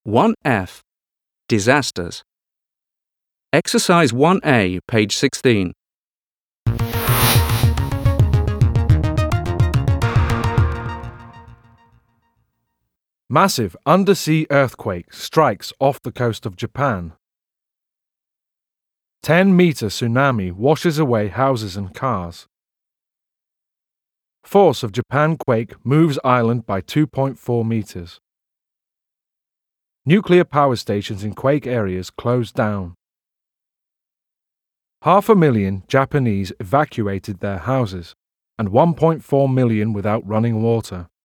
1F. Disasters. Exercise 1A, page 16. Massive undersea earthquake strikes off the coast of Japan. 10-meter tsunami washes away houses and cars. Force of Japan quake moves island by 2.4 meters. Nuclear power stations in quake areas closed down. 500,000 Japanese evacuated their houses, and 1.4 million without running water.